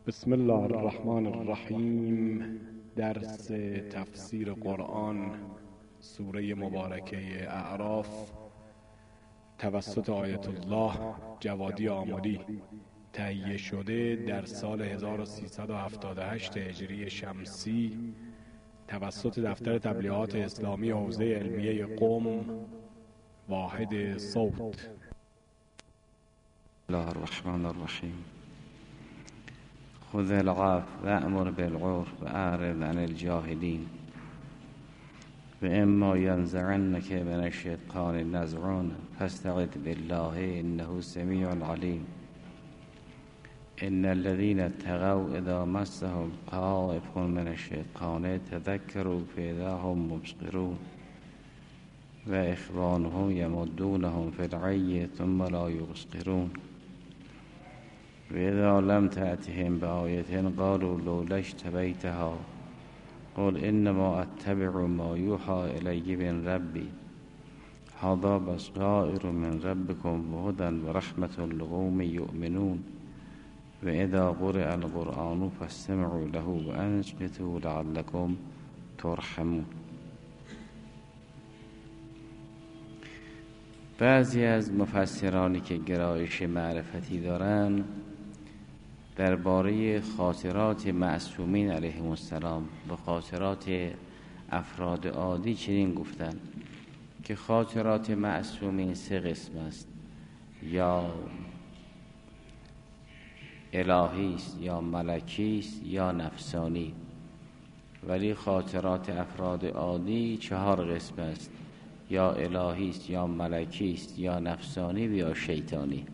بسم الله الرحمن الرحیم. درس تفسیر قرآن سوره مبارکه اعراف توسط آیت الله جوادی آملی تهیه شده در سال 1378 هجری شمسی توسط دفتر تبلیغات اسلامی حوزه علمیه قم واحد صوت. الله الرحمن الرحیم. خذ العفو وأمر بالعرف وأعرض عن الجاهلين وإما ينزغنك من الشيطان نزغ فاستعذ بالله إنه سميع عليم. إن الذين اتقوا إذا مسهم طائف من الشيطان تذكروا فإذا هم مبصرون وإخوانهم يمدونهم في الغي ثم لا يبصرون وإذا لم تأتهم بآية قالوا لولا اجتبيتها قل إنما أتبع ما يوحى إلي من ربي هذا بصائر من ربكم وهدى ورحمة لقوم يؤمنون وإذا قرئ القرآن فاستمعوا له وأنصتوا لعلكم ترحمون. بعضی از مفسرانی که گرایش معرفتی دارن درباره خاطرات معصومین علیهم السلام و خاطرات افراد عادی چنین گفتن که خاطرات معصومین سه قسم است: یا الهی است، یا ملکی است، یا نفسانی. ولی خاطرات افراد عادی 4 قسم است: یا الهی است، یا ملکی است، یا نفسانی و یا شیطانی.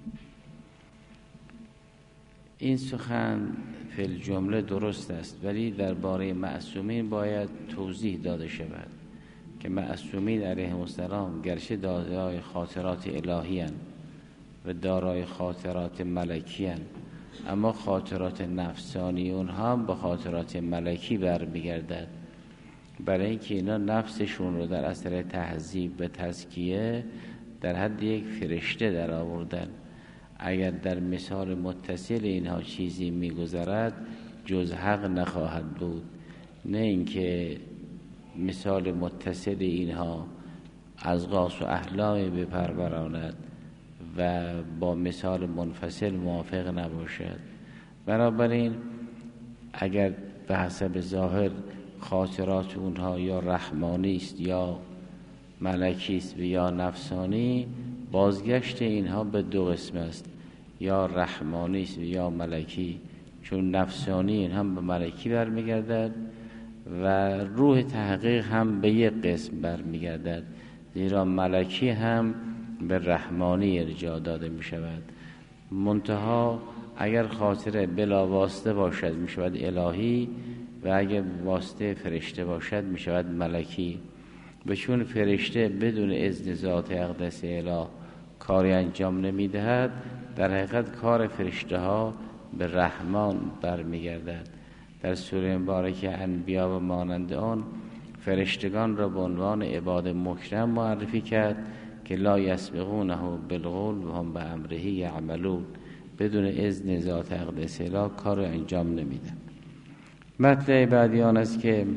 این سخن فی الجمله درست است، ولی درباره معصومین باید توضیح داده شود که معصومین علیهم السلام گرچه دارای خاطرات الهی اند و دارای خاطرات ملکی اند، اما خاطرات نفسانی اونها به خاطرات ملکی برمیگردد، برای اینکه اینا نفسشون رو در اثر تهذیب و تزکیه در حد یک فرشته در آوردن. اگر در مثال متصل اینها چیزی میگذرد جز حق نخواهد بود، نه اینکه مثال متصل اینها از غاص و احلامی بپروراند و با مثال منفصل موافق نباشد. بنابراین اگر به حسب ظاهر خاطرات اونها یا رحمانی است یا ملکی است و یا نفسانی، بازگشت اینها به 2 قسم است: یا رحمانی است و یا ملکی، چون نفسانی این هم به ملکی برمیگردد و روح تحقیق هم به 1 قسم برمیگردد، زیرا ملکی هم به رحمانی ارجاع داده می شود. منتها اگر خاطر بلا واسطه باشد می شود الهی و اگر واسطه فرشته باشد می شود ملکی. و چون فرشته بدون اذن ذات اقدس اله کاری انجام نمی دهد، در حقیقت کار فرشته ها به رحمان برمیگردد. در سوره مبارکه انبیا و مانند آن فرشتگان را به عنوان عباد مکرم معرفی کرد که لا یسبقونه بالقول و هم بامره یعملون، بدون اذن ذات اقدس اله کار انجام نمیدن. مطلب بعدی آن است که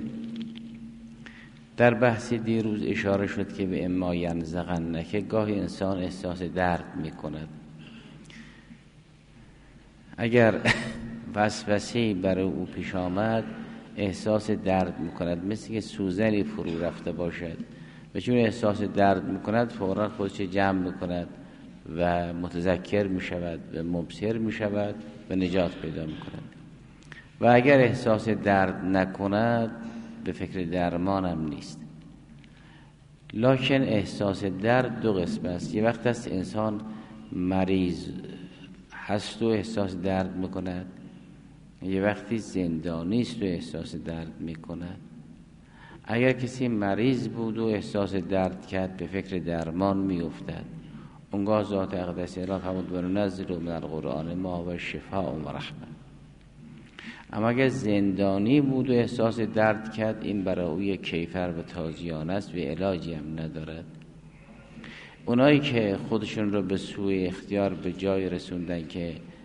در بحث دیروز اشاره شد که به اما ینزغنک، گاهی انسان احساس درد میکند. اگر وسوسه‌ای برای او پیش آمد احساس درد میکند، مثل که سوزنی فرو رفته باشد و چون احساس درد میکند فوراً خودش جمع میکند و متذکر میشود و مبصر میشود و نجات پیدا میکند. و اگر احساس درد نکند به فکر درمان هم نیست. لکن احساس درد 2 قسم است: یه وقت است انسان مریض هست و احساس درد میکند، یه وقتی زندانی است و احساس درد میکند. اگر کسی مریض بود و احساس درد کرد به فکر درمان میافتد، اونگاه ذات اقدس اله فرمود وننزل من القرآن ما هو شفاء و رحمه. اما اگر زندانی بود و احساس درد کرد، این برای او یک کیفر و تازیانه است و علاجی هم ندارد. اونایی که خودشون رو به سوی اختیار به جای رسوندن که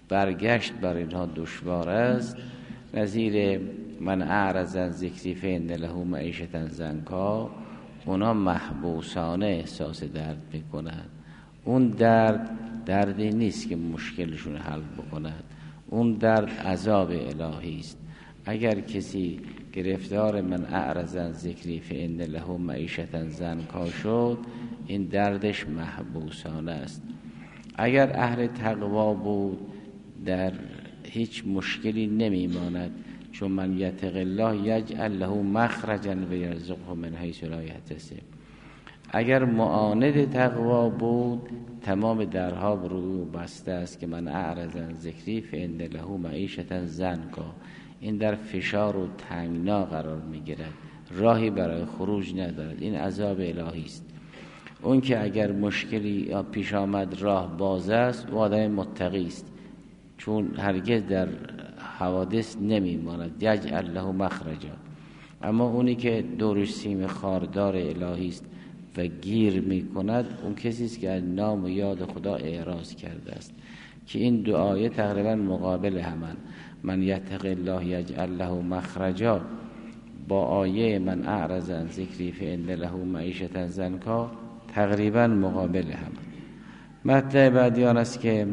برگشت بر اینها دشوار است، نظیر من اعرض عن ذکری فإن له معیشة ضنکا، اونا محبوسانه احساس درد میکنند. اون دردی نیست که مشکلشون حل بکند، اون درد عذاب الهی است. اگر کسی گرفتار من اعرض عن ذکری فإن له معیشة ضنکا شد، این دردش محبوسانه است. اگر اهل تقوا بود در هیچ مشکلی نمیماند، چون من یتق الله یجعل له مخرجا و یرزقه من حیث لا یحتسب. اگر معاند تقوا بود تمام درها برو بسته است که من اعرض عن ذکری فإن له معیشة ضنکا. این در فشار و تنگنا قرار میگیرد، راهی برای خروج ندارد. این عذاب الهی است. اون که اگر مشکلی پیش آمد راه باز است، او آدم متقی است، چون هرگز در حوادث نمیماند. یجعل له مخرجا. اما اونی که دورش سیم خاردار الهی است و گیر میکند، اون کسی است که از نام و یاد خدا اعراض کرده است. که این دو آیه تقریبا مقابل همان. من یتق الله یجعل له مخرجا با آیه من اعرض عن ذکری فإن له معیشة ضنکا تقریبا مقابل همان. مطلب بعدی آن است که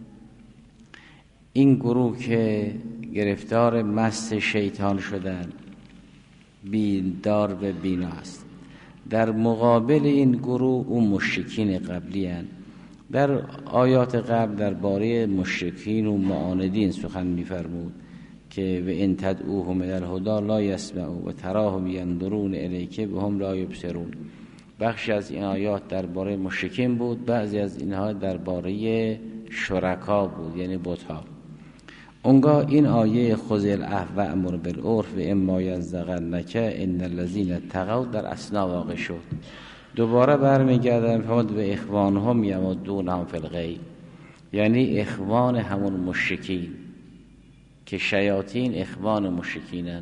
این گروه که گرفتار مس شیطان شدن بیدار و بینا است. در مقابل این گروه اون مشرکین قبلی هستند. در آیات قبل درباره مشرکین و معاندین سخن می‌فرمود که و ان تدعوهم الی الهدی لا یسمعوا و تراهم ینظرون الیک و هم لا یبصرون. بخشی از این آیات درباره مشرکین بود، بعضی از اینها درباره شرکا بود، یعنی بت‌ها. اونگاه این آیه خذ العفو وامر بالعرف و اما ینزغنک ان الذین اتقوا در اثنا واقع شد. دوباره برمیگردن فرمود و اخوانهم یمدونهم فی الغی، یعنی اخوان همون مشرکین که شیاطین اخوان مشرکینن.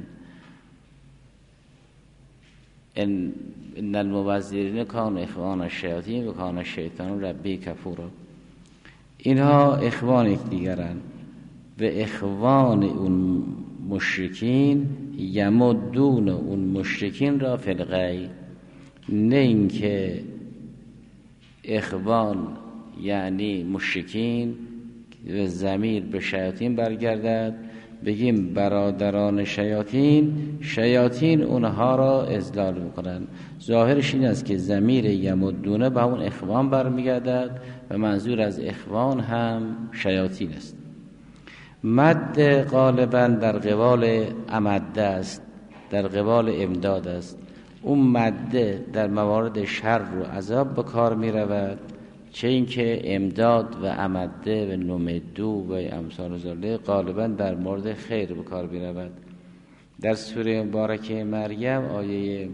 ان المبذرین کانوا اخوان الشیاطین و کان الشیطان ربی کفورا. اینها اخوان یکدیگرند و اخوان اون مشرکین یمدون اون مشرکین را فی الغی. نه اینکه اخوان یعنی مشرکین و ضمیر به شیاطین برگردد، بگیم برادران شیاطین اونها را اذلال میکنن. ظاهرش این است که ضمیر یمدونه به اون اخوان برمیگردد و منظور از اخوان هم شیاطین است. مد غالبا در قبال امد است، در قبال امداد است. اون مده در موارد شر و عذاب به کار می رود، چه اینکه امداد و امده و نمدو و امثال ذالک غالبا در مورد خیر به کار می رود. در سوره مبارکه مریم آیه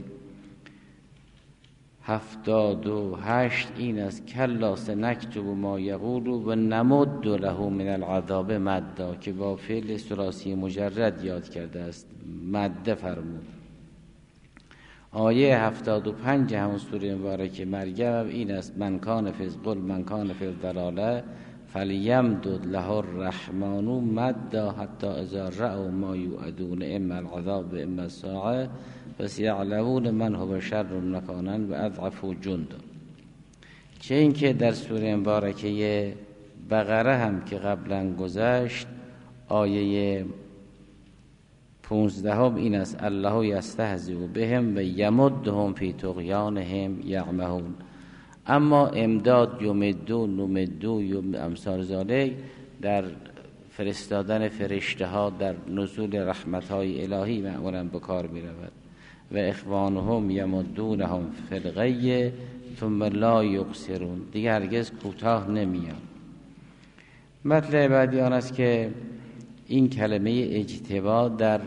78 این است کلا سنکتب ما یقول و نمد له من العذاب مدا، که با فعل ثلاثی مجرد یاد کرده است، مده فرمود. آیه 75 همون سوره مبارکه مریم این است من کان فی الضلال من کان فی الضلاله فلیمدد له الرحمن مدا حتی اذا رأوا ما یوعدون اما العذاب و اما الساعه فسیعلمون من هو شر مکانا و اضعف جندا. چه اینکه در سوره مبارکه بقره هم که قبلا گذشت آیه 15 این است الله یستهزئ بهم و یمدهم فی طغیانهم یعمهون. اما امداد یمدو نمدو امثال ذالک در فرستادن فرشته ها در نزول رحمت های الهی معمولا به کار می رود. و اخوانهم یمدونهم فی الغی ثم لا یقصرون، دیگر هرگز کوتاه نمیاد. مطلب بعدی آن است که این کلمه اجتبا در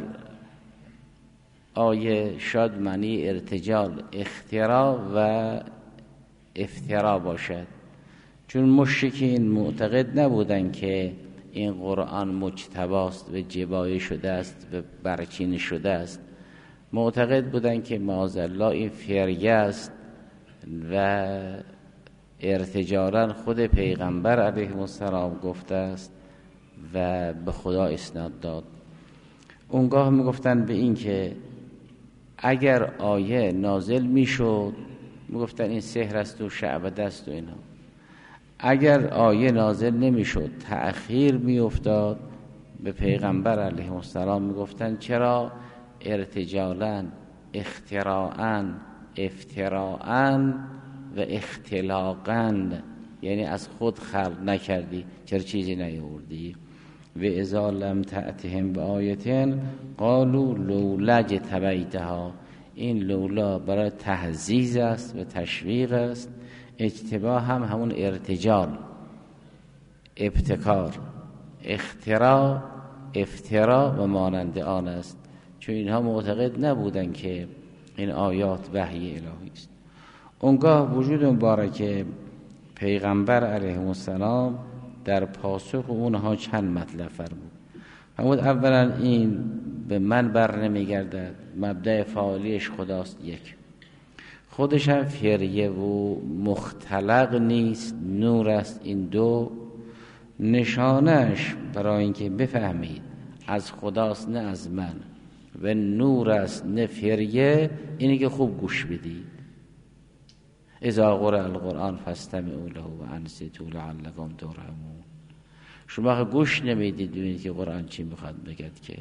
آیه شاید معنی ارتجال، اختراع و افترا باشد، چون مشرکین معتقد نبودند که این قرآن مجتباست و جبایه شده است و برچین شده است. معتقد بودند که معاذالله این فریه است و ارتجالاً خود پیغمبر علیه السلام گفته است و به خدا اسناد داد. اونگاه میگفتن به این که اگر آیه نازل میشد میگفتن این سحر است و شعبده است و اینا. اگر آیه نازل نمیشد تأخیر میافتاد، به پیغمبر علیه السلام میگفتن چرا ارتجالاً، اختراعاً، افتراعاً و اختلاقاً، یعنی از خود خلق نکردی، چرا چیزی نیاوردی؟ و اذا لم تأتهم بآیة قالوا لولا اجتبیتها. این لولا برای تهذیز است و تشویق است. اجتباء هم همون ارتجال، ابتکار، اختراع، افترا و مانند آن است، چون اینها معتقد نبودن که این آیات وحی الهی است. اونگاه وجود مبارک پیغمبر علیه السلام در پاسخ اونها چند مطلب فرمود. اولا این به من بر نمیگردد، مبدأ فاعلیش خداست. یک، خودش هم فریه و مختلق نیست، نور است. این دو، نشانش برای اینکه بفهمید از خداست نه از من، و نور است نه فریه، اینی که خوب گوش بدید. اذا قرئ القرآن فاستمعوا له و انصتوا لعلکم ترحمون. شما گوش نمیدید ببینید که قرآن چی میخواد بگد. که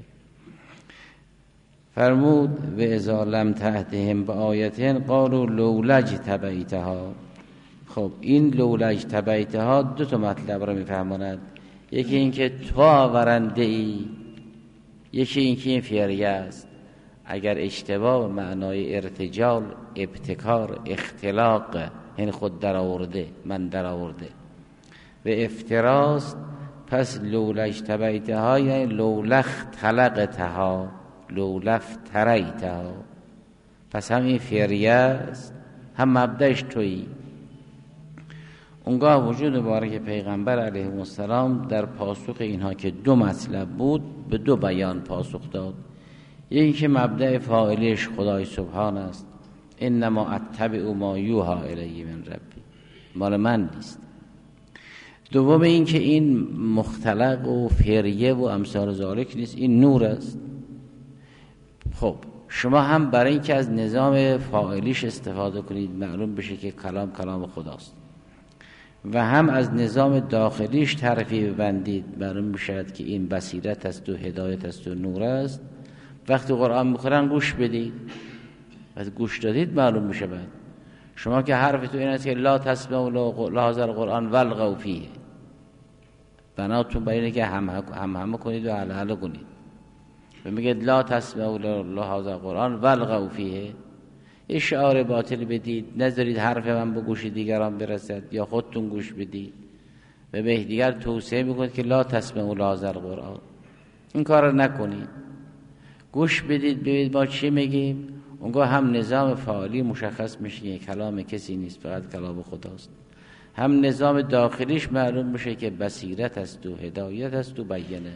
فرمود و اذا لم تأتهم بآیة قالوا لولا اجتبیتها. خب این لولا اجتبیتها دو تا مطلب رو میفهماند. یکی این که تو آورنده ای، یکی این که این فریه است. اگر اشتباه معنای ارتجال، ابتکار، اختلاق، یعنی خود در آورده، من در آورده، و افتراست، پس لولا اجتبیتها یعنی لولا اختلقتها، لولا افتریتها. پس هم این فریه است، هم مبدأش تویی. اونگاه وجود مبارک پیغمبر علیه السلام در پاسخ اینها که دو مطلب بود، به دو بیان پاسخ داد. یکی که مبدأ فاعلیش خدای سبحان است، انما اتبع ما یوحی الی من ربی، مال من نیست. دوم این که این مختلق و فریه و امثال ذالک نیست، این نور است. خب شما هم برای اینکه از نظام فاعلیش استفاده کنید، معلوم بشه که کلام خداست، و هم از نظام داخلیش تعریفی ببندید، معلوم بشد که این بصیرت است و هدایت است و نور است. وقتی قرآن میخورن گوش بدید، وقتی گوش دادید معلوم میشه. بعد شما که حرفتون این است که لا تسمعوا لهذا القرآن والغوا فیه، بناتون اینه که هم کنید و هل کنید، و میگید لا تسمعوا لهذا القرآن والغوا فیه. یه شعار باطل بدید، نذارید حرف من به گوش دیگران برسد، یا خودتون گوش بدید و به دیگر توصیه میکنید که لا تسمعوا لهذا القرآن. این کار رو نکنید، گوش بدید ببینید ما چی میگیم. اونگاه هم نظام فعالی مشخص میشه که کلام کسی نیست، فقط کلام خداست. هم نظام داخلیش معلوم میشه که بصیرت است و هدایت است و بیانه.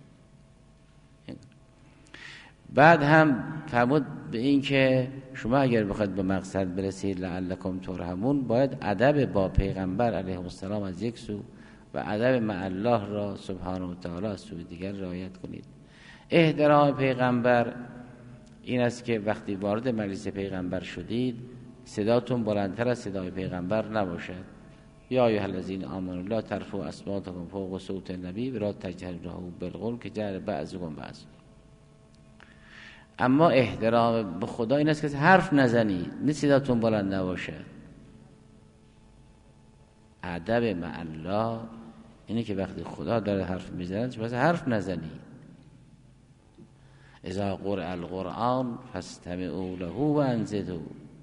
بعد هم فرمود به این که شما اگر بخواید به مقصد برسید لعلکم ترحمون، باید ادب با پیغمبر علیه السلام از یک سو و ادب مع الله را سبحانه و تعالی از سوی دیگر رعایت کنید. احترام پیغمبر این است که وقتی وارد مجلس پیغمبر شدید صداتون بلندتر از صدای پیغمبر نباشد. یا ایها الذین آمنوا لا ترفعوا اصواتکم فوق صوت النبی ولا تجهروا له بالقول کجهر بعضکم بعضا. اما احترام به خدا این است که حرف نزنید، نه صداتون بلند نباشد. ادب مع الله اینه که وقتی خدا داره حرف میزنه پس حرف نزنید. اذا قرئ القرآن فاستمعوا له و انصتوا.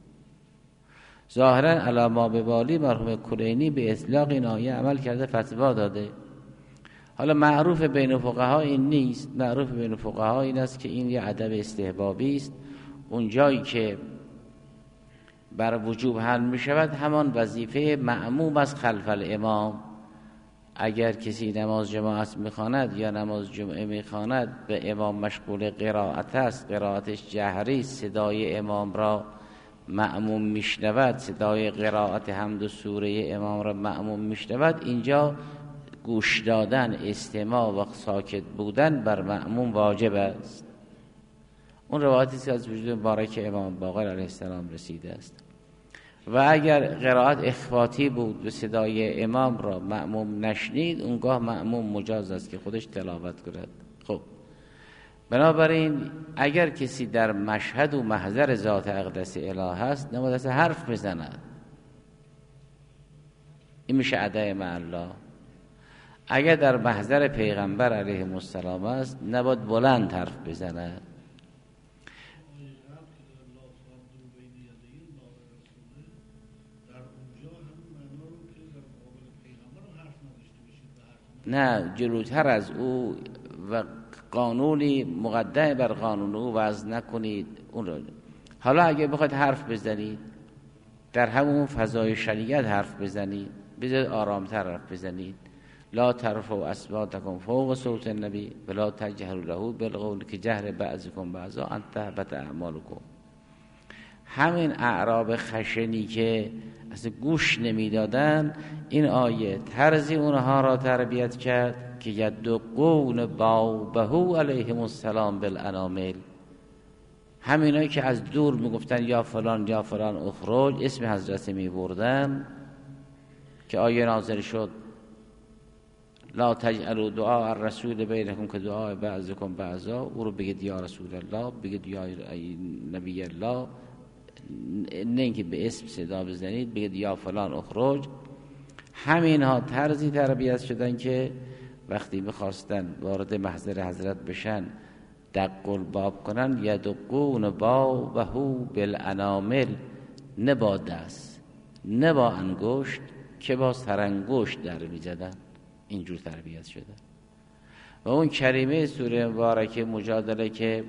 ظاهرا علامه ببالی مرحوم کلینی به اطلاق این آیه عمل کرده، فتوا داده. حالا معروف بین فقها این نیست، معروف بین فقها این است که این یه ادب استحبابی است. اون جایی که بر وجوب حل می شود همان وظیفه مأموم از خلف الامام. اگر کسی نماز جماعت میخواند یا نماز جمعه میخواند به امام مشغول قرائت است، قرائتش جهری، صدای امام را مأموم میشنود، صدای قرائت حمد و سوره امام را مأموم میشنود، اینجا گوش دادن، استماع و ساکت بودن بر مأموم واجب است. اون روایتی که از وجود مبارک امام باقر علیه السلام رسیده است. و اگر قرائت اخفاتی بود و صدای امام را مأموم نشنید، اونگاه مأموم مجاز است که خودش تلاوت کند. خب بنابراین اگر کسی در مشهد و محضر ذات اقدس اله است، نباید اصلا حرف بزند. این میشه ادای مع الله. اگر در محضر پیغمبر علیه السلام است، نباید بلند حرف بزند. نه، جلوتر از او و قانونی مقدم بر قانون او وضع نکنید اون را. حالا اگه بخواید حرف بزنید، در همون فضای شریعت حرف بزنید، بذارید آرامتر حرف بزنید. لا ترفعوا اصواتکم فوق صوت النبی ولا تجهروا له بالقول که جهر بعضکم بعضا ان تحبط اعمالکم. همین اعراب خشنی که اصلا گوش نمیدادن، این آیه طرزی اونها را تربیت کرد که یدقون بابهو علیهم السلام بالانامل. همینایی که از دور میگفتن یا فلان یا فلان اخرج، اسم حضرت میبردن که آیه نازل شد لا تجعلوا دعاء الرسول بینکم که دعاء بعضکم بعضا. او رو بگید یا رسول الله، بگید یا نبی الله، نه اینکه به اسم صدا بزنید، بگید یا فلان اخرج. همین ها طرزی تربیت شدن که وقتی میخواستن وارد محضر حضرت بشن، دق الباب کنن، یدقون بابهو بالانامل، نه با دست نه با انگشت که با سرانگشت در میزدن. اینجور تربیت شدن. و اون کریمه سوره مبارکه مجادله که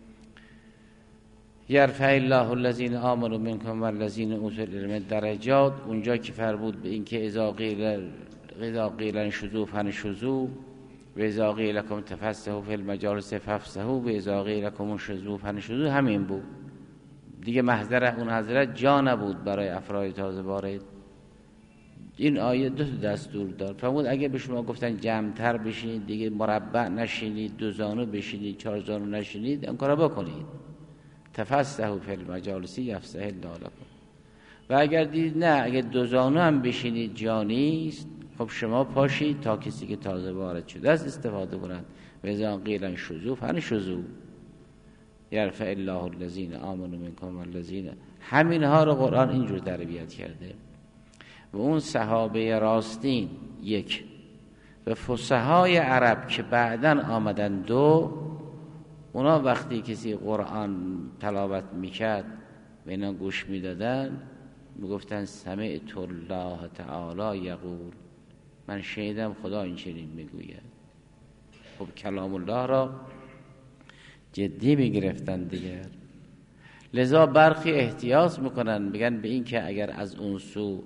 یرفع الله الذین آمنوا منکم والذین اوتوا العلم درجات، اونجا که فرمود به این که اذا قیل انشزوا فانشزوا و اذا قیل لکم تفسحوا فی المجالس فافسحوا و اذا قیل لکم انشزوا فانشزوا، همین بود دیگه. محضر اون حضرت جا نبود برای افراد تازه وارد. این آیه دو دستور داد. فرمود اگه به شما گفتن جمع‌تر بشینید، دیگه مربع نشینید، دو زانو بشینید، چهار زانو نشینید، این کارا بکنید. تفسحوا فی المجالس یفسح الله لکم. و اگر دید نه، اگه دو زانو هم بشینید جا نیست، خب شما پاشید تا کسی که تازه وارد شده است استفاده کنند. و اذا قیل انشزوا فانشزوا یرفع الله الذین آمنوا منکم والذین. همینها رو قرآن اینجور تربیت کرده. و اون صحابه راستین یک و فصحای عرب که بعدن آمدن دو، اونا وقتی کسی قرآن تلاوت میکرد و اینا گوش میدادن، میگفتن سمعت الله تعالی یقول، من شنیدم خدا این چنین میگوید. خب کلام الله را جدی میگرفتن دیگر. لذا برخی احتیاط میکنن، میگن به این که اگر از اون سو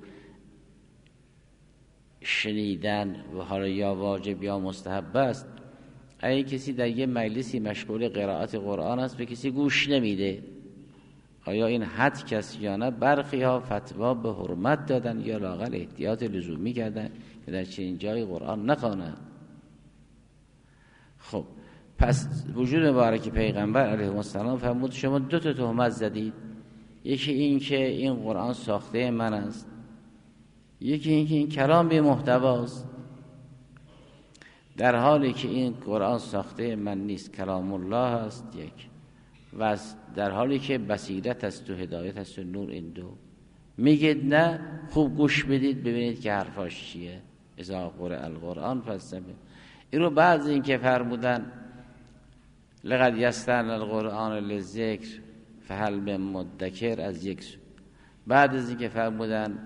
شنیدن و حالا یا واجب یا مستحب است، اگه کسی در یه مجلسی مشغول قرائت قرآن است و کسی گوش نمیده، آیا این حد کسی یا نه؟ برخی ها فتوا به حرمت دادن یا لااقل احتیاط لزومی کردن که در چنین جای قرآن نخوانند. خب پس وجود مبارک پیغمبر علیه السلام فرمود شما دو تا تهمت زدید، یکی این که این قرآن ساخته من است، یکی این که این کلام به محتواست، در حالی که این قرآن ساخته من نیست، کلام الله است. یک و در حالی که بصیرت است و هدایت است و نور. این دو میگید نه، خوب گوش بدید ببینید که حرفاش چیه. اذا قرئ القرآن فاستمعوا. این رو بعضی این که فرمودن لقد یسرنا القرآن للذکر فهل من مدکر از یک سو، بعد از این که فرمودن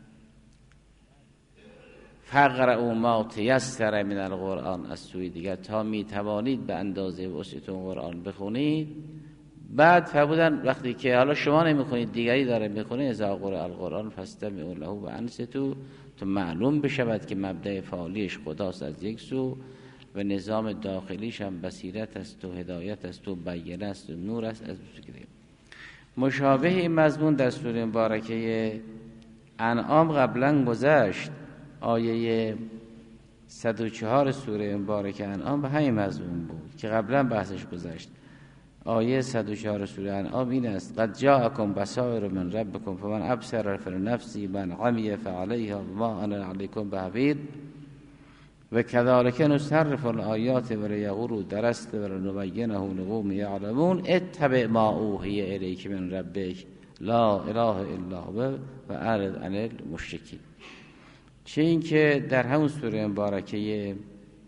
فقرؤوا ما تیسر من القرآن از سوی دیگر، تا می توانید به اندازه وسعتون قرآن بخونید. بعد فرمودن وقتی که حالا شما نمیخونید دیگری داره میخونه، اذا قرئ القرآن فاستمعوا له و انصتوا، تو معلوم بشود که مبدأ فعالیش خداست از یک سو و نظام داخلیش هم بصیرت است و هدایت است و بیانه است و نور است از دیگر. مشابه این مضمون در سوره مبارکه انعام قبلا گذشت. آیه 104 سوره مبارکه انعام به همین مضمون بود که قبلا بحثش گذشت. آیه 104 سوره انعام این است: قد جاءکم بصائر من ربکم فمن ابصر فلنفسه من عمی فعلیها وما انا علیکم بحفیظ و کذالک نصرف الآیات ولیقولوا درست ولنبینه لقوم یعلمون اتبع ما اوحی الیک من ربک لا اله الا هو و اعرض عن المشرکین. چه این که در همون سوره مبارکه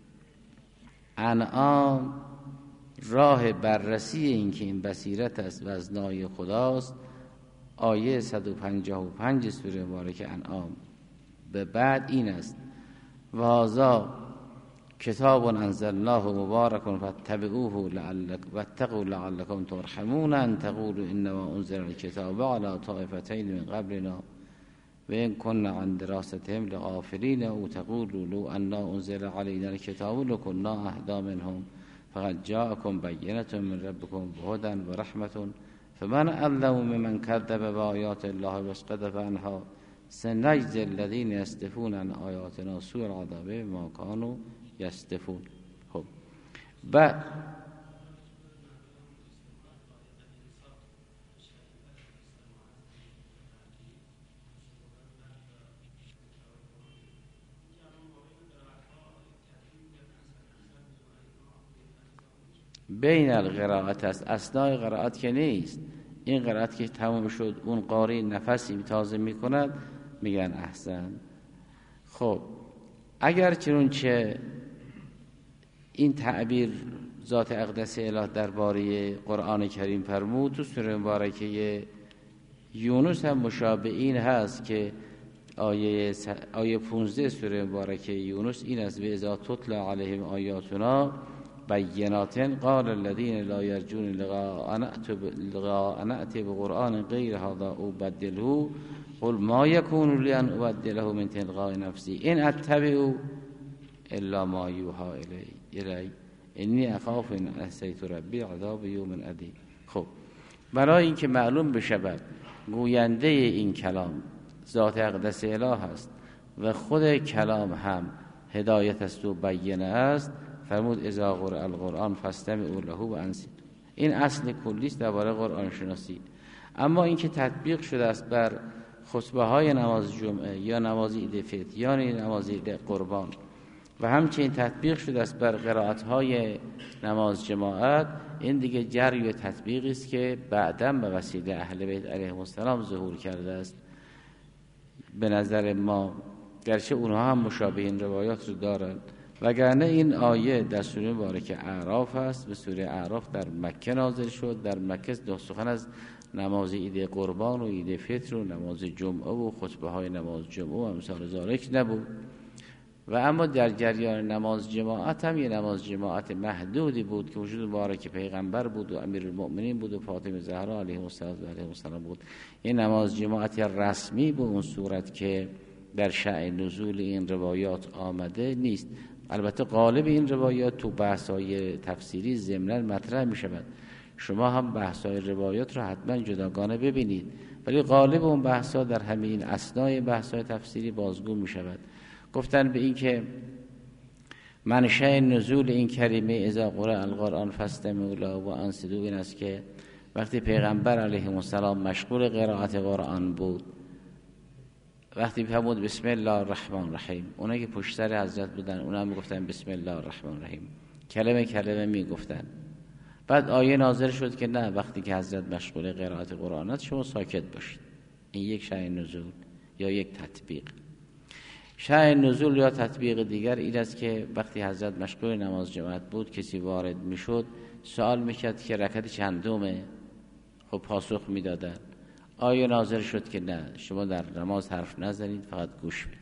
انعام راه بررسی این که این بصیرت است و از نای خداست، آیه 155 سوره مبارکه انعام به بعد این است: و هذا کتاب انزلناه مبارک فاتبعوه واتقوا لعلکم ترحمون ان تقولوا انما انزل الكتاب على طائفتین من قبلنا و ان كنا عن دراستهم لغافلین او تقولوا لو انا انزل علينا الكتاب لكنا اهدى منهم فقد جاءكم بینة من ربكم هدى ورحمة فمن اظلم ممن كذب بآیات الله واصطدف عنها سنجزی الذین یصدفون عن آیاتنا سوء العذاب بما كانوا یصدفون. خب بین القرائت است، اثناء قرائت که نیست. این قرائت که تمام شد اون قاری نفسی تازه می کند میگن احسن. خب اگر چنانچه این تعبیر ذات اقدس اله درباره قرآن کریم فرمود، تو سوره مبارکه یونس هم مشابه این هست که آیه 15 سوره مبارکه یونس این است: و اذا تتلی علیهم آیاتنا بینات قال الذين لا يرجون لقاء نأتي بقرآن غير هذا او بدله قل ما يكون لي ان ابدله من تلقاء نفسي ان اتبع الا ما يوحى الي انی اخاف ان عصیت ربی عذاب یوم عظیم. خب برای اینکه معلوم بشود گوینده این کلام ذات اقدس اله است و خود کلام هم هدایت است و بینه است، فرمود اذا قرئ القرآن فاستمعوا له و انصتوا. این اصل کلی است درباره قرآن شناسی. اما اینکه تطبیق شده است بر خطبه های نماز جمعه یا نماز عید فطر یا نماز عید قربان و همچنین تطبیق شده است بر قرائت های نماز جماعت، این دیگه جری و تطبیقی است که بعداً به وسیله اهل بیت علیهم السلام ظهور کرده است. به نظر ما گرچه اونها هم مشابه این روایات رو دارند، وگرنه این آیه در سوره مبارکه اعراف است. به سوره اعراف در مکه نازل شد. در مکه سخن از نماز عید قربان و عید فطر و نماز جمعه و خطبه های نماز جمعه و امثال ذالک نبود. و اما در جریان نماز جماعت هم یه نماز جماعت محدودی بود که وجود مبارک پیغمبر بود و امیرالمؤمنین بود و فاطمه زهرا علیه السلام بود. یه نماز جماعت رسمی به اون صورت که در شأن نزول این روایات آمده نیست. البته غالب این روایات تو بحث‌های تفسیری ضمناً مطرح می‌شود. شما هم بحث‌های روایات رو حتما جداگانه ببینید، ولی غالب اون بحث‌ها در همین اثناء بحث‌های تفسیری بازگو می‌شود. گفتن به این که منشأ نزول این کلمه اذا قرئ القرآن فاستمعوا له و انصتوا این است که وقتی پیغمبر علیه السلام مشغول قرائت قرآن بود، وقتی فرمود بسم الله الرحمن الرحیم، اونایی که پشت سر حضرت بودن اونا هم میگفتن بسم الله الرحمن الرحیم، کلمه کلمه میگفتن. بعد آیه نازل شد که نه، وقتی که حضرت مشغول قرائت قرآن است شما ساکت باشید. این یک شأن نزول یا یک تطبیق. شأن نزول یا تطبیق دیگر این است که وقتی حضرت مشغول نماز جماعت بود، کسی وارد میشد سوال میکرد که رکعت چندمه، خب پاسخ میدادن. آیه نازل شد که نه، شما در نماز حرف نزنید، فقط گوش بدید.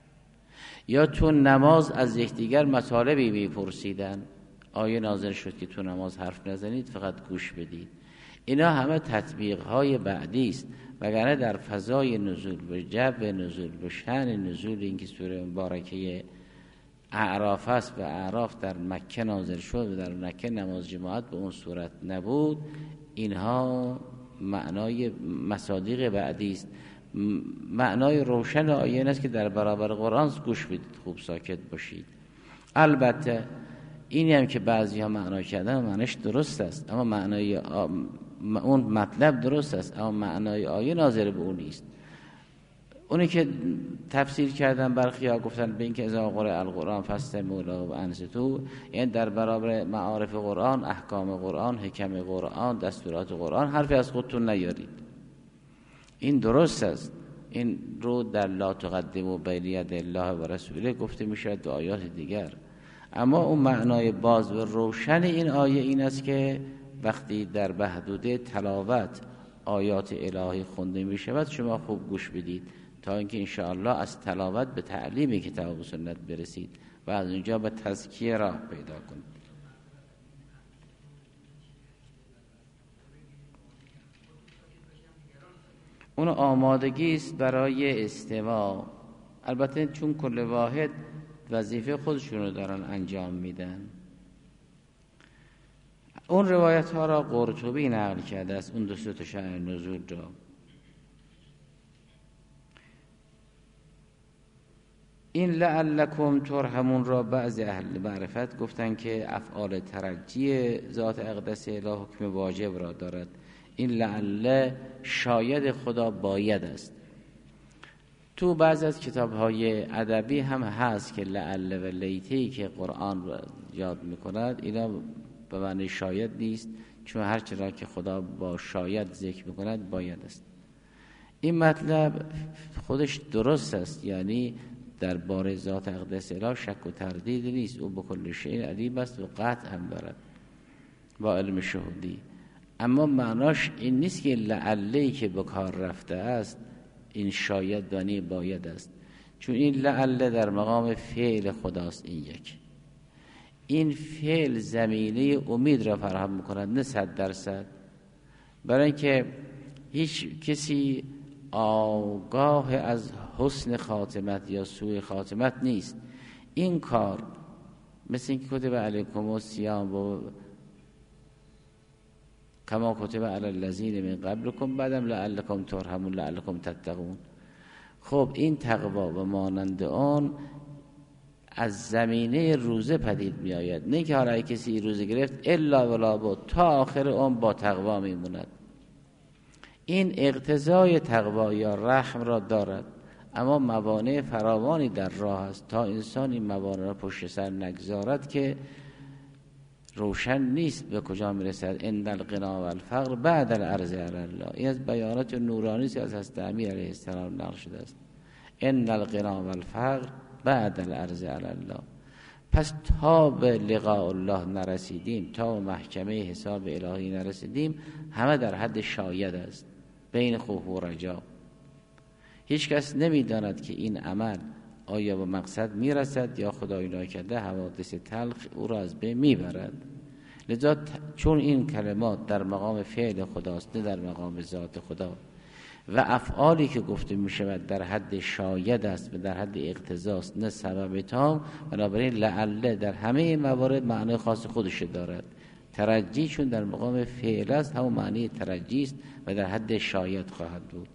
یا تو نماز از یکدیگر مطالبی میپرسیدن، آیه نازل شد که تو نماز حرف نزنید، فقط گوش بدید. اینا همه تطبیق های بعدی است، وگرنه در فضای نزول و جو نزول و شأن نزول این که سوره مبارکه اعراف است و اعراف در مکه نازل شد و در مکه نماز جماعت به اون صورت نبود، اینها معنای مصادیق بعدی است. معنای روشن آیه است که در برابر قرآن گوش بدید، خوب ساکت باشید. البته اینی هم که بعضی ها معنا کردن معنیش درست است، اما معنای اون مطلب درست است، اما معنای آیه ناظر به اون نیست. اونی که تفسیر کردن برخی ها گفتن به این که اذا قرئ القرآن فاستمعوا له و انصتوا، یعنی در برابر معارف قرآن، احکام قرآن، حکم قرآن، دستورات قرآن حرفی از خودتون نیارید. این درست است، این رو در لا تقدموا بین یدی الله و رسوله گفته میشه در آیات دیگر. اما اون معنای باز و روشن این آیه این است که وقتی در بحدوده تلاوت آیات الهی خونده می شود شما خوب گوش بدید تا اینکه انشاءالله از تلاوت به تعلیم کتاب و سنت برسید و از اونجا به تزکیه راه پیدا کنید. اون آمادگی است برای استماع. البته چون کل واحد وظیفه خودشون رو دارن انجام میدن. اون روایت ها را قرطبی نقل کرده است، اون دو سه تا شأن نزول را. این لعلکم ترحمون را بعضی اهل معرفت گفتن که افعال ترجی ذات اقدس اله حکم واجب را دارد. این لعل شاید خدا باید است. تو بعضی از کتاب‌های ادبی هم هست که لعل و لیتی که قرآن را یاد می‌کند اینا به معنی شاید نیست، چون هر چرا که خدا با شاید ذکر می‌کند باید است. این مطلب خودش درست است، یعنی درباره ذات اقدس اله شک و تردید نیست. او به کل شیء علیم است و قطع هم دارد با علم شهودی. اما معناش این نیست که لعلی که به کار رفته است این شاید دانی باید است، چون این لعل در مقام فعل خداست. این فعل زمینه امید را فراهم می‌کند، نه 100%. برای اینکه هیچ کسی آگاه از حسن خاتمت یا سوء خاتمت نیست. این کار مثل اینکه کتب علیکم الصیام و کما کتب علی الذین من قبلکم بعدم لعلکم ترحمون لعلکم تتقون. خب این تقوا و مانند آن از زمینه روزه پدید می آید، نه که حالا کسی روزه گرفت الا ولا با تا آخر اون با تقوا می موند. این اقتضای تقوا یا رحم را دارد، اما موانع فراوانی در راه است تا انسان این موانع را پشت سر نگذارد که روشن نیست به کجا میرسد. ان الغنا والفقر بعد العرض علی الله. این از بیانات نورانی است از حضرت امیر علیه السلام نقل شده است. ان الغنا والفقر بعد العرض علی الله. پس تا به لقاء الله نرسیدیم، تا به محکمه حساب الهی نرسیدیم، همه در حد شاید است، بین خوف و رجا. هیچ کس نمیداند که این عمل آیا به مقصد میرسد یا خدای ناکرده حوادث تلخ او را از بین میبرد. لذا چون این کلمات در مقام فعل خداست نه در مقام ذات خدا و افعالی که گفته میشود در حد شاید است و در حد اقتضاست نه سبب تام، بنابراین لعل در همه موارد معنی خاص خودش دارد. ترجی چون در مقام فعل است همون معنی ترجی است و در حد شاید خواهد بود.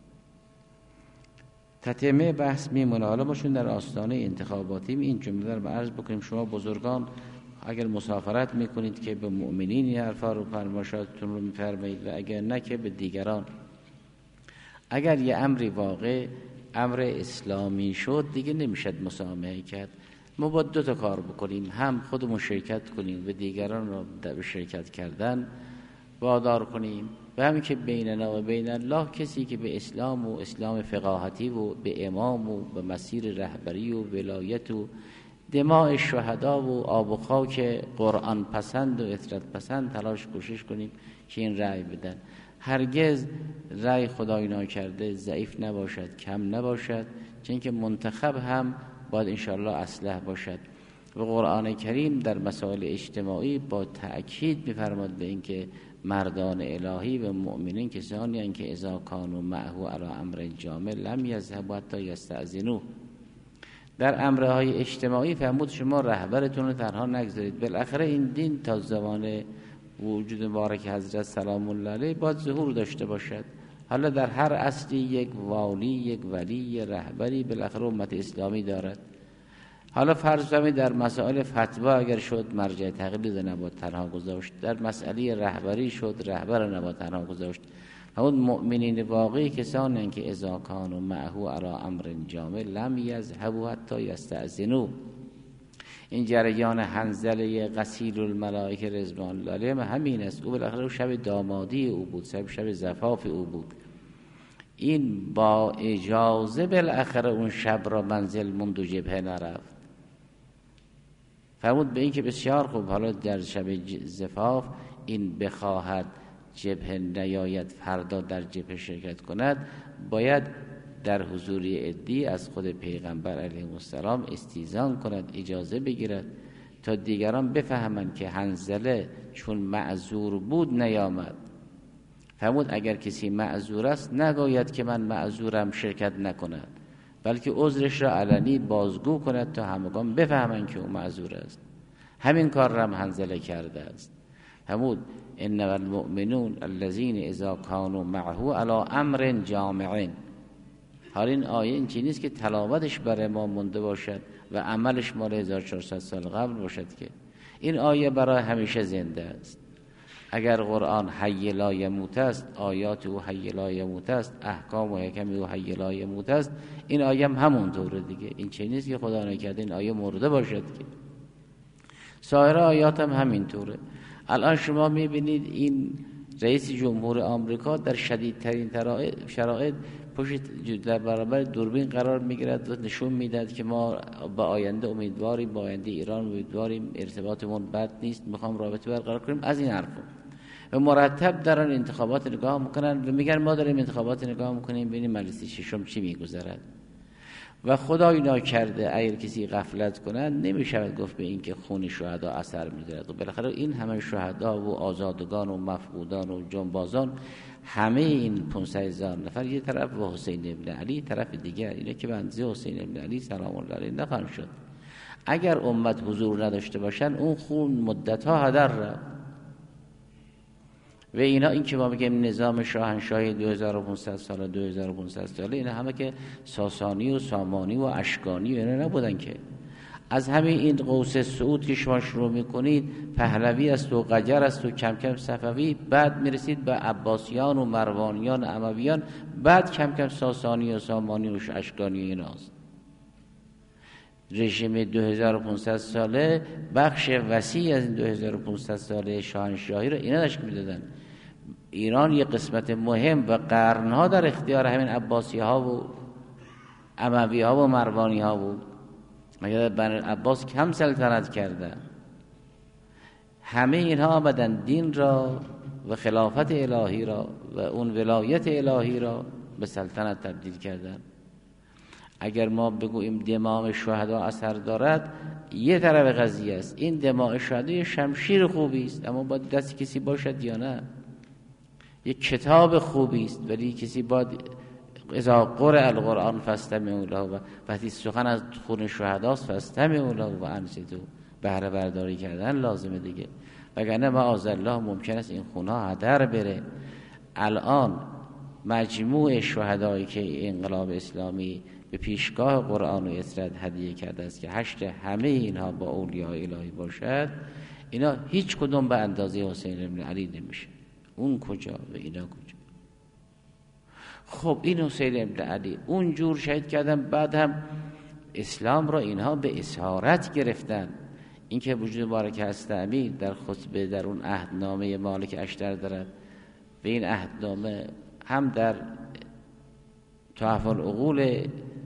تتمه بحث میمونه. حالا ما چون در آستانه انتخاباتیم این جمله رو عرض بکنیم. شما بزرگان اگر مسافرت میکنید که به مؤمنین این حرفا رو فرمایشاتتون رو میفرمایید و اگر نه که به دیگران. اگر یه امری واقع امر اسلامی شد دیگه نمیشد مسامحه کرد. ما باید 2 تا کار بکنیم، هم خودمون شرکت کنیم و دیگران رو به شرکت کردن وادار کنیم و همین که بیننا و بین الله کسی که به اسلام و اسلام فقاهتی و به امام و به مسیر رهبری و ولایت و دماء شهدا و آب و خاک قرآن پسند و اطرت پسند تلاش کوشش کنیم که این رأی بدن. هرگز رأی خدای ناکرده ضعیف نباشد، کم نباشد، چون که منتخب هم باید انشاءالله اصلح باشد. و قرآن کریم در مسائل اجتماعی با تأکید می‌فرماید به اینکه مردان الهی و مؤمنین کسانی هستند که اذا کانوا معه علی امر جامع لم یذهبوا حتی یستأذنوه. در امرهای اجتماعی فرمود شما رهبرتون رو تنها نگذارید. بالاخره این دین تا زمان وجود مبارک حضرت سلام الله علیه باید ظهور داشته باشد. حالا در هر اصلی یک والی، یک ولی، رهبری بالاخره امت اسلامی دارد. حالا فرض کنید در مسائل فتوا اگر شد مرجع تقلید نباید تنها گذاشت، در مسئله رهبری شد رهبر نباید تنها گذاشت. اون مؤمنین واقعی کسانی که اذا کانوا معه علی امر جامع لم یذهبوا حتی یستأذنوا. این جریان حنظله غسیل الملائکه رضوان الله علیهم همین است. او بالاخره شب دامادی او بود، شب زفاف او بود. این با اجازه بالاخره اون شب را منزل موند و جبهه نرفت. فرمود به این که بسیار خوب، حالا در شب زفاف این بخواهد جبهه نیاید، فردا در جبهه شرکت کند، باید در حضور عدی از خود پیغمبر علیه السلام استیزان کند، اجازه بگیرد تا دیگران بفهمند که حنظله چون معذور بود نیامد. فرمود اگر کسی معذور است نگوید که من معذورم شرکت نکند، بلکه عذرش را علنی بازگو کند تا همگان بفهمند که او معذور است. همین کار را هم حنظله کرده است. فرمود انما المؤمنون الذين اذا كانوا معه على امر جامع. حال این آیه این چیزی نیست که تلاوتش برای ما مونده باشد و عملش مال 1400 سال قبل باشد، که این آیه برای همیشه زنده است. اگر قرآن حی لا یموت است، آیات او حی لا یموت است، احکام و حکم او حی لا یموت است، این آیه هم همونطوره دیگه. این چیزی نیست که خدا نکرده این آیه مرده باشد، که سایر آیات هم همینطوره. الان شما میبینید این رئیس جمهور آمریکا در شدیدترین شرایط پشت در برابر دوربین قرار میگیرد و نشون میدهد که ما با آینده امیدواریم، با آینده ایران امیدواریم، ارتباطمون بد نیست، میخوام رابطه برقرار کنیم، از این حرفا. و مرتب دارن انتخابات نگاه میکنن و میگن ما داریم انتخابات نگاه میکنیم ببینیم مجلس ششم چی میگذرد. و خدای ناکرده اگر کسی غفلت کند نمیشود گفت به این که خون شهدا اثر میگیرد. و بالاخره این همه شهدا و آزادگان و مفقودان و جنبازان، همه این 500,000 نفر یه طرف و حسین ابن علی طرف دیگر، اینه که بنده حسین ابن علی سلام الله علیه نخواهند شد. اگر امت حضور نداشته باشن اون خون مدت‌ها هدر رفت. و اینا این که ما بگیم نظام شاهنشاهی 2500 ساله 2500 ساله، اینا همه که ساسانی و سامانی و اشکانی و اینا نبودن که. از همین این قوس سعود که شما شروع میکنید پهلوی است و قجر است و کم کم صفوی، بعد میرسید به عباسیان و مروانیان و امویان، بعد کم کم ساسانی و سامانی و اشکانی و ایناست. رژیم 2500 ساله بخش وسیع از این 2500 ساله شاهنشاهی رو اینا تشکیل میدادن. ایران یک قسمت مهم و قرنها در اختیار همین عباسی ها و اموی ها و مروانی ها بود. مگر بنی عباس کم سلطنت کرده؟ همه اینها آمدن دین را و خلافت الهی را و اون ولایت الهی را به سلطنت تبدیل کردن. اگر ما بگوییم دماء شهدا اثر دارد، یه طرف قضیه است. این دماء شهدا شمشیر خوبی است، اما باید دست کسی باشد یا نه. یک کتاب خوبی است، ولی کسی باید اذا قرئ القرآن فاستمعوا له، و وقتی سخن از خون شهداست فاستمعوا له و انصتوا، بهره برداری کردن لازمه دیگه. وگرنه معاذ الله ممکن است این خونها هدر بره. الان مجموع شهدایی که انقلاب اسلامی به پیشگاه قرآن و اطرد هدیه کرده است که حشر همه اینها با اولیاء الهی باشد، اینا هیچ کدوم به اندازه حسین ابن علی نمیشه. اون کجا و اینا کجا؟ خب این حسین ابن علی اونجور شهید کردن، بعد هم اسلام را اینها به اسارت گرفتن. اینکه وجود مبارک هستمی در خطبه در اون عهدنامه مالک اشتر دارد، به این عهدنامه هم در تحف العقول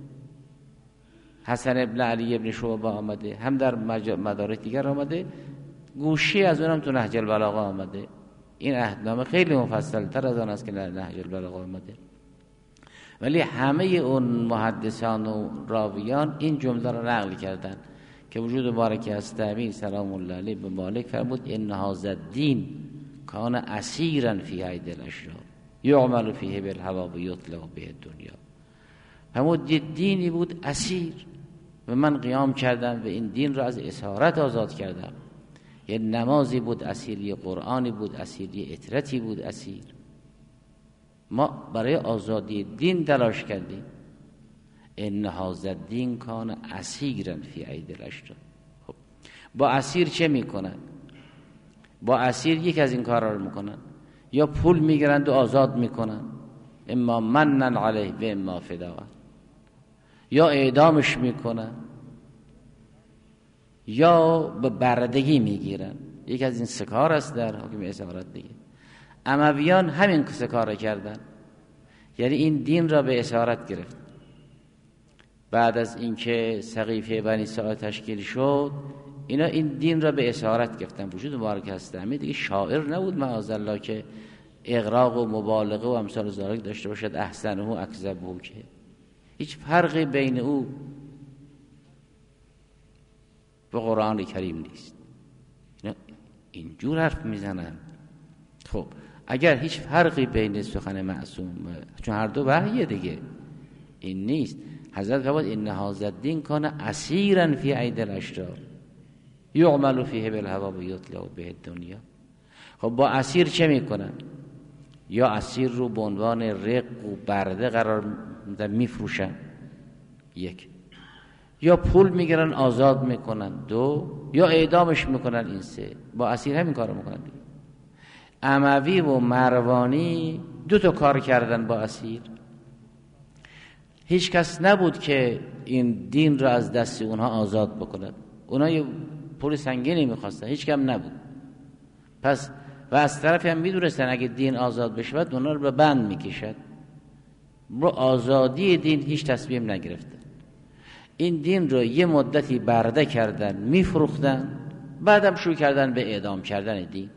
حسن ابن علی ابن شعبه آمده، هم در مدارک دیگر آمده، گوشی از اونم تو نهج البلاغه آمده. این عهدنامه خیلی مفصل تر از آن است که در نهج البلاغه آمده، ولی همه اون محدثان و راویان این جمله را نقل کردن که وجود مبارک هستمی سلام الله علیه به مالک فرمود ان هذا الدین کان اسیرا فی اید الاشرار یعمل فیه بالهوا و یطلق به دنیا. فرمود دینی بود اسیر و من قیام کردم و این دین را از اسارت آزاد کردم. یه نمازی بود اسیر، یه قرآنی بود اسیر، یه اطرتی بود اسیر. ما برای آزادی دین تلاش کردیم. ان هذا الدین کان اسیرا فی ایدی الاشرار. خب با اسیر چه میکنن؟ با اسیر یک از این کارا رو میکنن، یا پول میگیرند و آزاد میکنن، اما منن علیه و اما فداء، یا اعدامش میکنن، یا به بردگی میگیرن. یک از این سه کار است در حکم اسارت دیگه. امویان همین سه کار کردن، یعنی این دین را به اسارت گرفت. بعد از اینکه سقیفه بنی ساعد تشکیل شد، اینا این دین را به اسارت گرفتن. وجود مبارک هستمی دیگه شاعر نبود معاذالله که اغراق و مبالغه و امثال ذالک داشته باشد، احسنه و اکذبه، که هیچ فرقی بین او و قرآن کریم نیست. اینا اینجور حرف میزنن. خب اگر هیچ فرقی بین سخن معصوم، چون هر دو وحیه دیگه، این نیست. حضرت فرمود ان هذا الدین کان اسیرا فی ایدی الاشرار یعمل فیه بالهوی و یطلع به الدنیا. خب با اسیر چه میکنن؟ یا اسیر رو به عنوان رق و برده قرار میفروشن، یک، یا پول میگیرن آزاد میکنن، دو، یا اعدامش میکنن، این سه. با اسیر همین کارو میکنن دیگه. اموی و مروانی دو تا کار کردن با اسیر. هیچ کس نبود که این دین را از دست اونها آزاد بکند. اونها یه پول سنگینی میخواستن، هیچ کم نبود. پس و از طرفی هم میدونستن اگه دین آزاد بشود اونها رو به بند میکشد. رو آزادی دین هیچ تصمیم نگرفتن. این دین رو یه مدتی برده کردن، میفروختن، بعدم شروع کردن به اعدام کردن دین.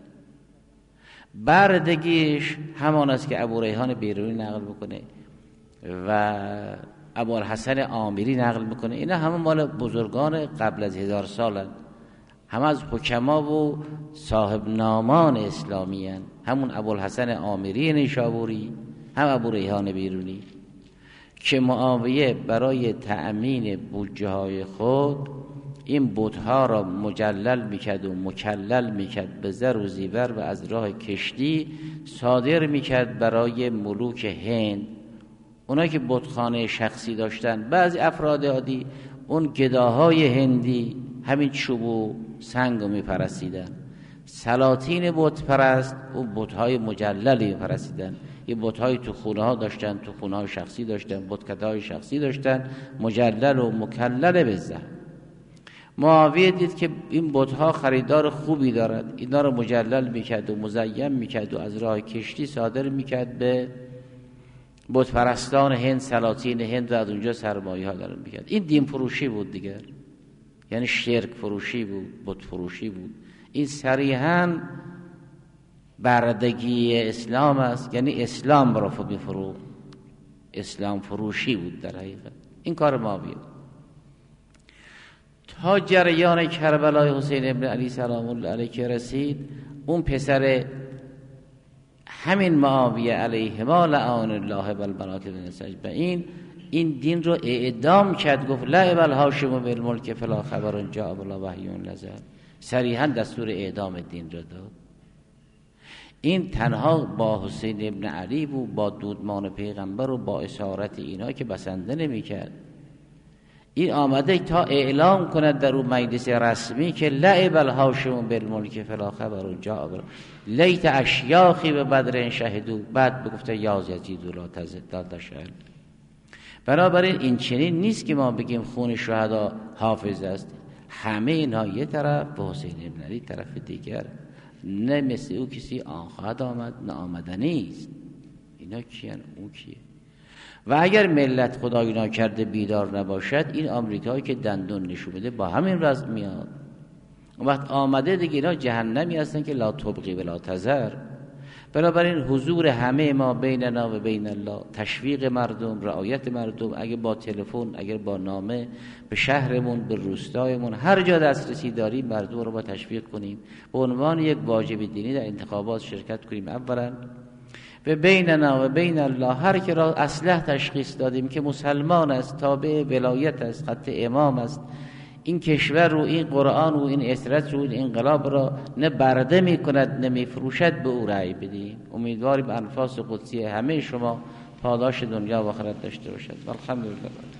بردگیش همان است که ابو ریحان بیرونی نقل بکنه و ابوالحسن آمری نقل میکنه. اینا همه مال بزرگان قبل از 1000 سالن، همه از حکما و صاحب نامان اسلامی هن. همون ابوالحسن آمری نیشابوری، هم ابو ریحان بیرونی، که معاویه برای تأمین بودجه های خود این بت‌ها را مجلل میکرد و مکلل میکرد به زر و زیور و از راه کشتی صادر میکرد برای ملوک هند. اونایی که بتخانه شخصی داشتن، بعضی افراد عادی اون گداهای هندی همین چوب و سنگ رو میپرستیدن. سلاطین بت پرست و بت‌های مجللی میپرستیدن. یه بت‌های تو خونه ها داشتن، تو خونه های شخصی داشتن، بتکده‌های شخصی داشتن، مجلل و مکلل به زر. معاویه دید که این بت‌ها خریدار خوبی دارد، اینا رو مجلل میکرد و مزین میکرد و از راه کشتی صادر میکرد به بت پرستان هند، سلاطین هند، و از اونجا سرمایه ها دارن میکرد. این دین فروشی بود دیگر، یعنی شرک فروشی بود، بت فروشی بود. این صریحاً بردگی اسلام است، یعنی اسلام را میفروخت. اسلام فروشی بود در حقیقت. این کار معاویه. تا جریان کربلای حسین ابن علی سلام الله علیه که رسید، اون پسر همین معاویه علیهما لعان الله والملائکه اجمعین این دین رو اعدام کرد. گفت لعب الهاشم بالملک فلا خبر جاء بلا وحی نزل. صریحا دستور اعدام دین رو داد. این تنها با حسین ابن علی بود، با دودمان پیغمبر و با اسارت اینا که بسنده نمی کرد. این آمده تا اعلام کند در اون مجلس رسمی که لعب الهاشم بالملک فلا خبر جاء بلا لیت اشیاخی به بدر شهدو. بعد بگفته یاز یزید لا تزد شهد. بنابراین این چنین نیست که ما بگیم خون شهدا حافظ است. همه اینها یه طرف، به حسین ابن علی طرف دیگر. نه مثل او کسی آن خواهد آمد نه آمدنی است. اینا کیان؟ اون کیه؟ و اگر ملت خدای ناکرده بیدار نباشد، این آمریکایی که دندون نشون بده با همین وضع میاد. اون وقت آمده دیگه اینا جهنمی هستن که لا تبقی و لا تذر. بنابراین حضور همه ما بیننا و بین الله، تشویق مردم، رعایت مردم، اگه با تلفن، اگر با نامه به شهرمون، به روستایمون، هر جا دسترسی داریم مردم رو با تشویق کنیم. به عنوان یک واجب دینی در انتخابات شرکت کنیم اولا. و بیننا و بین الله، هر که را اصلح تشخیص دادیم که مسلمان است، تابع ولایت است، خط امام است، این کشور رو، این قرآن و این اسرت رو، این انقلاب را نه برده می کند نه می فروشد، به او رأی بدیم. امیدواریم انفاس قدسی همه شما پاداش دنیا و آخرت داشته باشد. الحمدلله.